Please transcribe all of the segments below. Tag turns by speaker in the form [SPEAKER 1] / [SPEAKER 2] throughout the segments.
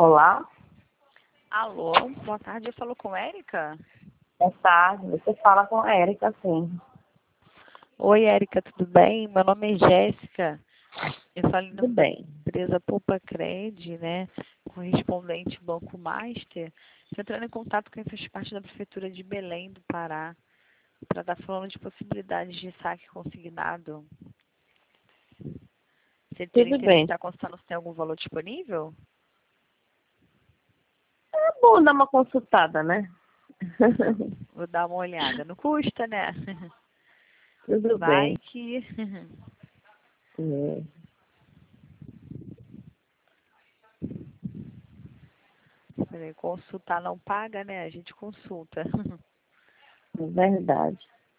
[SPEAKER 1] Olá,
[SPEAKER 2] Alô, boa tarde, eu falo com Érica?
[SPEAKER 1] boa tarde. Você fala com a Érica, sim.
[SPEAKER 2] Oi, Érica, tudo bem? Meu nome é Jéssica. Eu falo em
[SPEAKER 1] Tudo
[SPEAKER 2] nome da
[SPEAKER 1] bem.
[SPEAKER 2] empresa Poupa-Cred, né? Correspondente Banco Master. Estou entrando em contato com quem faz parte da Prefeitura de Belém do Pará para estar falando de possibilidades de saque consignado. Você teria
[SPEAKER 1] Tudo
[SPEAKER 2] interesse em
[SPEAKER 1] bem.
[SPEAKER 2] estar consultando se tem algum valor disponível?
[SPEAKER 1] É bom dar uma consultada, né?
[SPEAKER 2] Vou dar uma olhada. Não custa, né?
[SPEAKER 1] Tudo
[SPEAKER 2] Vai
[SPEAKER 1] bem.
[SPEAKER 2] que...
[SPEAKER 1] É,
[SPEAKER 2] Peraí, consultar não paga, né? A gente consulta.
[SPEAKER 1] é verdade.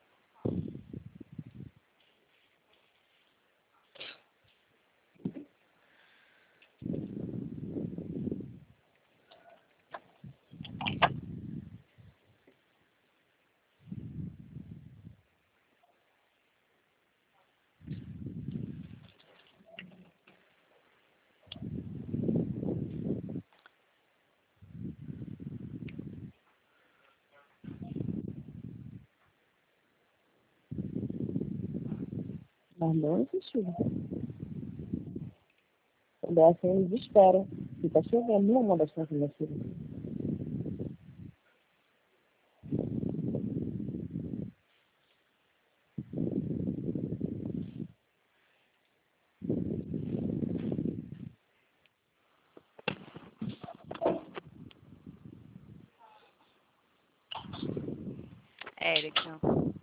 [SPEAKER 1] Mas não existiu. Quando é assim, eles esperam. Se tá chovendo, não manda as coisas minha filha.
[SPEAKER 2] Érica.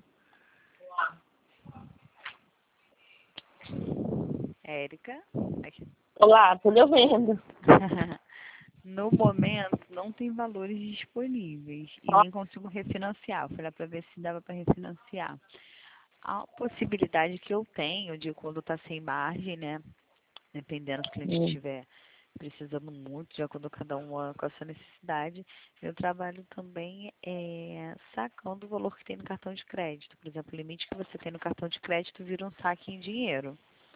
[SPEAKER 2] Érica. Aqui.
[SPEAKER 1] Olá, tô lhe ouvindo.
[SPEAKER 2] No momento, não tem valores disponíveis e
[SPEAKER 1] Ó,
[SPEAKER 2] nem consigo refinanciar. Fui lá para ver se dava para refinanciar. A possibilidade que eu tenho de quando está sem margem, né? Dependendo se o cliente estiver precisando muito, de acordo com cada um com a sua necessidade, meu trabalho também é sacando o valor que tem no cartão de crédito. Por exemplo, o limite que você tem no cartão de crédito vira um saque em dinheiro.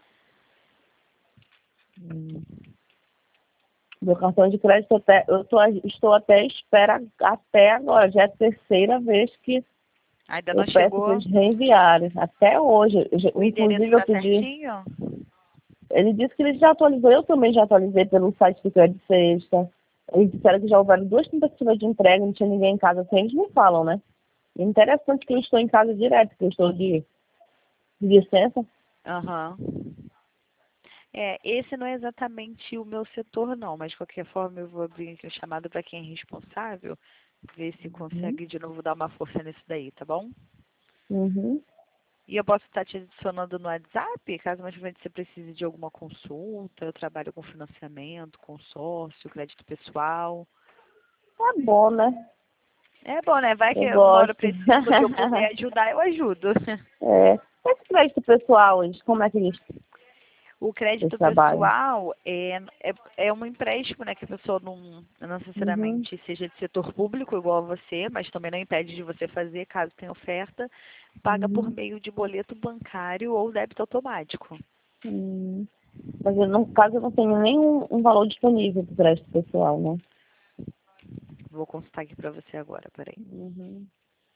[SPEAKER 1] Meu cartão de crédito estou até à espera até agora. Já é a terceira vez que
[SPEAKER 2] Ainda
[SPEAKER 1] eu
[SPEAKER 2] não
[SPEAKER 1] peço para
[SPEAKER 2] chegou
[SPEAKER 1] eles reenviarem. Até hoje.
[SPEAKER 2] o endereço,
[SPEAKER 1] Inclusive eu
[SPEAKER 2] está
[SPEAKER 1] pedi.
[SPEAKER 2] certinho?
[SPEAKER 1] Ele disse que ele já atualizou, eu também já atualizei pelo site do Crédito Sexta. Eles disseram que já houveram 2 tentativas de entrega, não tinha ninguém em casa, assim eles não falam, né? E interessante que eu estou em casa direto, que eu estou de licença.
[SPEAKER 2] Aham. É, esse não é exatamente o meu setor, não, mas de qualquer forma eu vou abrir aqui o chamado para quem é responsável, ver se
[SPEAKER 1] Uhum.
[SPEAKER 2] consegue de novo dar uma força nisso daí, tá bom?
[SPEAKER 1] Uhum.
[SPEAKER 2] E eu posso estar te adicionando no WhatsApp, caso mais frente você precise de alguma consulta. Eu trabalho com financiamento, consórcio, crédito pessoal.
[SPEAKER 1] Tá bom, né?
[SPEAKER 2] É bom, né? Vai que
[SPEAKER 1] Eu
[SPEAKER 2] uma hora eu
[SPEAKER 1] gosto.
[SPEAKER 2] preciso, no que eu puder ajudar, eu ajudo.
[SPEAKER 1] É. Esse crédito pessoal, eles, como é que
[SPEAKER 2] O
[SPEAKER 1] eles
[SPEAKER 2] crédito
[SPEAKER 1] trabalham?
[SPEAKER 2] pessoal é um empréstimo, né? Que a pessoa não
[SPEAKER 1] Uhum.
[SPEAKER 2] necessariamente seja de setor público igual a você, mas também não impede de você fazer, caso tenha oferta, paga por
[SPEAKER 1] Uhum.
[SPEAKER 2] meio de boleto bancário ou débito automático.
[SPEAKER 1] Hum. Mas eu, no caso eu não tenho nenhum um valor disponível para crédito pessoal, né?
[SPEAKER 2] Vou consultar aqui para você agora, peraí.
[SPEAKER 1] Uhum.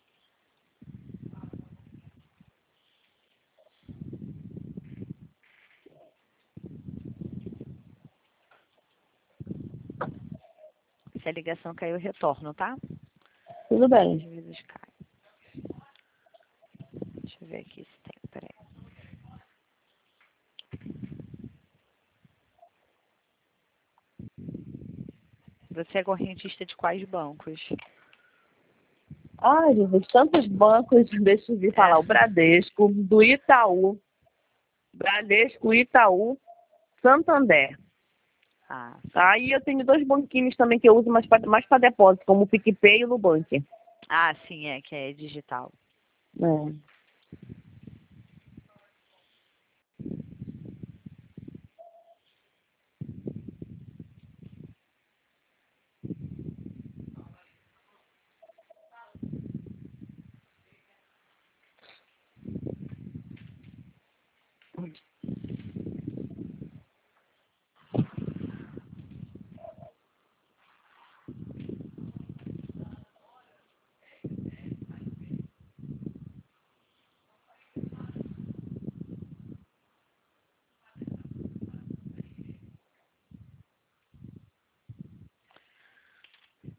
[SPEAKER 2] Se a ligação caiu, eu retorno, tá?
[SPEAKER 1] Tudo
[SPEAKER 2] Às
[SPEAKER 1] bem.
[SPEAKER 2] vezes cai. Deixa eu ver aqui se tem, peraí. Você é correntista de quais bancos?
[SPEAKER 1] Ai, Jesus, tantos bancos, deixa eu vir
[SPEAKER 2] É.
[SPEAKER 1] falar, o Bradesco, do Itaú, Bradesco, Itaú, Santander.
[SPEAKER 2] Ah, sim.
[SPEAKER 1] Aí eu tenho 2 banquinhos também que eu uso mais para depósito, como o PicPay e o Nubank.
[SPEAKER 2] Ah, sim, que é digital.
[SPEAKER 1] É.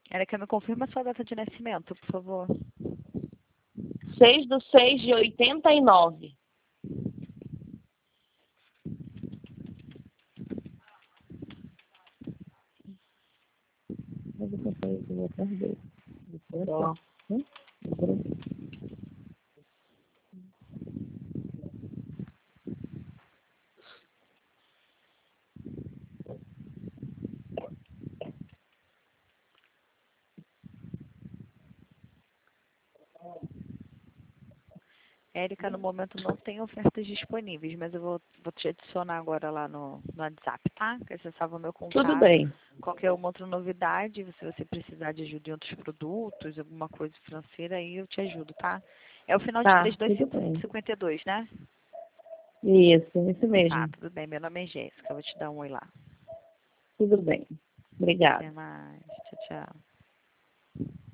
[SPEAKER 2] Érica, me confirma a sua data de nascimento, por favor.
[SPEAKER 1] 6/6/89.
[SPEAKER 2] Érica, no momento não tem ofertas disponíveis, mas eu vou te adicionar agora lá no WhatsApp, tá? Que você salva o meu contato.
[SPEAKER 1] Tudo bem.
[SPEAKER 2] Qualquer uma outra novidade, se você precisar de ajuda em outros produtos, alguma coisa financeira, aí eu te ajudo, tá? É o final de
[SPEAKER 1] Tá, tudo bem.
[SPEAKER 2] 3252, né?
[SPEAKER 1] Isso
[SPEAKER 2] Tá,
[SPEAKER 1] mesmo.
[SPEAKER 2] tudo bem. Meu nome é Jéssica, eu vou te dar um oi lá.
[SPEAKER 1] Tudo bem. Obrigada.
[SPEAKER 2] Até mais. Tchau, tchau.